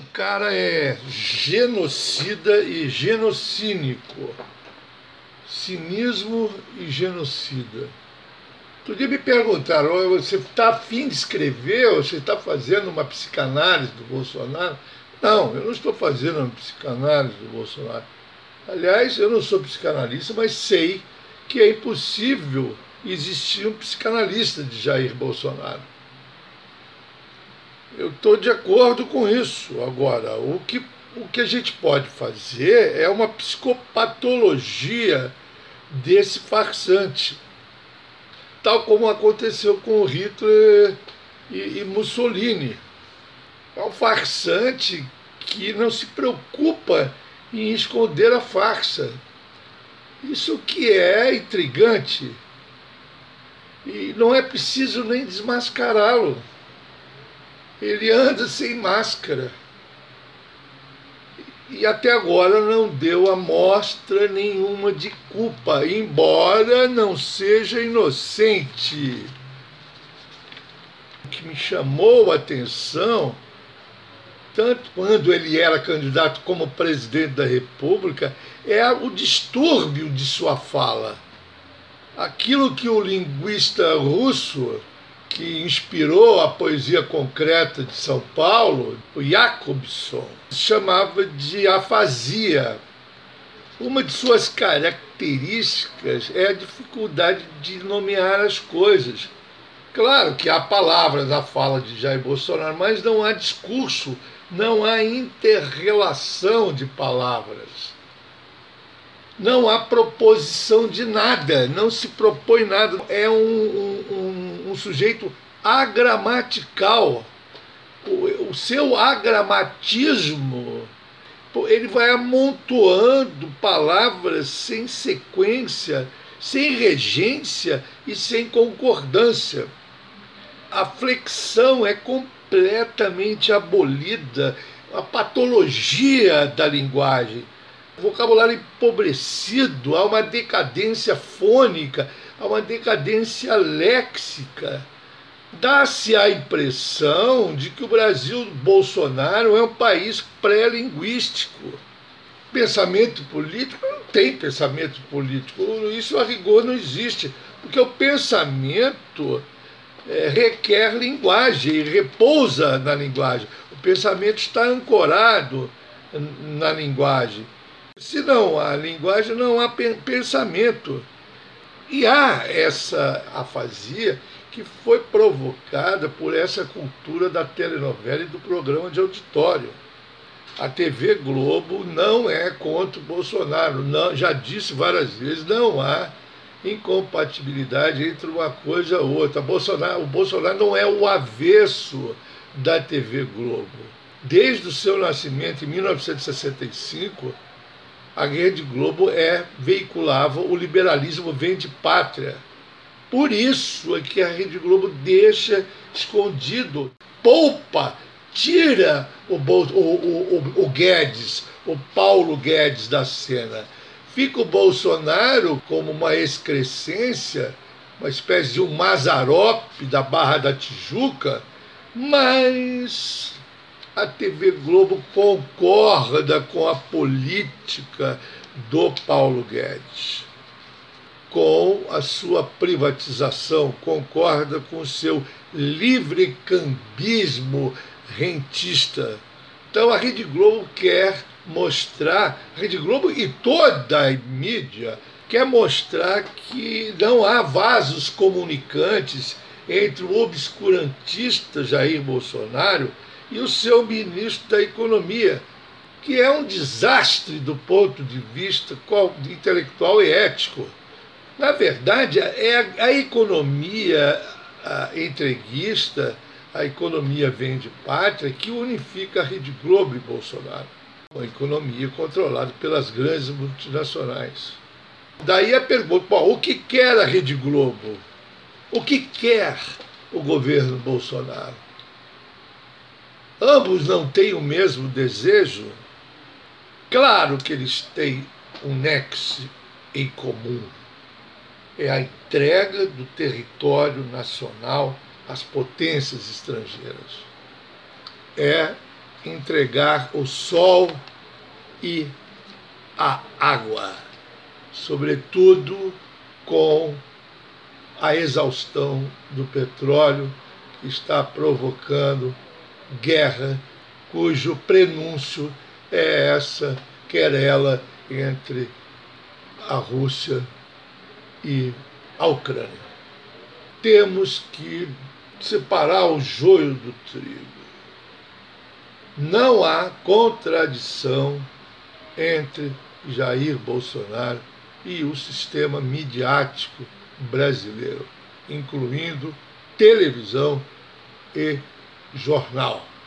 cara é genocida e genocínico. Cinismo e genocida. Outro dia me perguntaram, você está afim de escrever ou você está fazendo uma psicanálise do Bolsonaro? Não, eu não estou fazendo uma psicanálise do Bolsonaro. Aliás, eu não sou psicanalista, mas sei que é impossível existir um psicanalista de Jair Bolsonaro. Eu estou de acordo com isso. Agora, o que a gente pode fazer é uma psicopatologia desse farsante, tal como aconteceu com Hitler e Mussolini. É um farsante que não se preocupa em esconder a farsa. Isso que é intrigante. E não é preciso nem desmascará-lo. Ele anda sem máscara. E até agora não deu amostra nenhuma de culpa, embora não seja inocente. O que me chamou a atenção, tanto quando ele era candidato como presidente da República, é o distúrbio de sua fala. Aquilo que o linguista russo, que inspirou a poesia concreta de São Paulo, o Jacobson, chamava de afasia. Uma de suas características é a dificuldade de nomear as coisas. Claro que há palavras na fala de Jair Bolsonaro, mas não há discurso, não há interrelação de palavras. Não há proposição de nada, não se propõe nada. É um sujeito agramatical. O seu agramatismo, ele vai amontoando palavras sem sequência, sem regência e sem concordância. A flexão é completamente abolida, a patologia da linguagem. Vocabulário empobrecido, há uma decadência fônica, há uma decadência léxica. Dá-se a impressão de que o Brasil Bolsonaro é um país pré-linguístico. Pensamento político não tem pensamento político, isso a rigor não existe, porque o pensamento requer linguagem e repousa na linguagem. O pensamento está ancorado na linguagem. Se não há linguagem, não há pensamento. E há essa afasia que foi provocada por essa cultura da telenovela e do programa de auditório. A TV Globo não é contra o Bolsonaro, não, já disse várias vezes, não há incompatibilidade entre uma coisa e outra. O Bolsonaro não é o avesso da TV Globo. Desde o seu nascimento, em 1965, a Rede Globo veiculava o liberalismo vem de pátria. Por isso é que a Rede Globo deixa escondido, poupa, tira o Guedes, o Paulo Guedes da cena. Fica o Bolsonaro como uma excrescência, uma espécie de um Mazzaropi da Barra da Tijuca, mas a TV Globo concorda com a política do Paulo Guedes, com a sua privatização, concorda com o seu livrecambismo rentista. Então a Rede Globo quer mostrar, a Rede Globo e toda a mídia quer mostrar que não há vasos comunicantes entre o obscurantista Jair Bolsonaro e o seu ministro da Economia, que é um desastre do ponto de vista intelectual e ético. Na verdade, é a economia entreguista, a economia vem de pátria, que unifica a Rede Globo e Bolsonaro. Uma economia controlada pelas grandes multinacionais. Daí a pergunta, o que quer a Rede Globo? O que quer o governo Bolsonaro? Ambos não têm o mesmo desejo? Claro que eles têm um nexo em comum. É a entrega do território nacional às potências estrangeiras. É entregar o sol e a água, sobretudo com a exaustão do petróleo, que está provocando guerra, cujo prenúncio é essa querela entre a Rússia e a Ucrânia. Temos que separar o joio do trigo. Não há contradição entre Jair Bolsonaro e o sistema midiático brasileiro, incluindo televisão e jornal.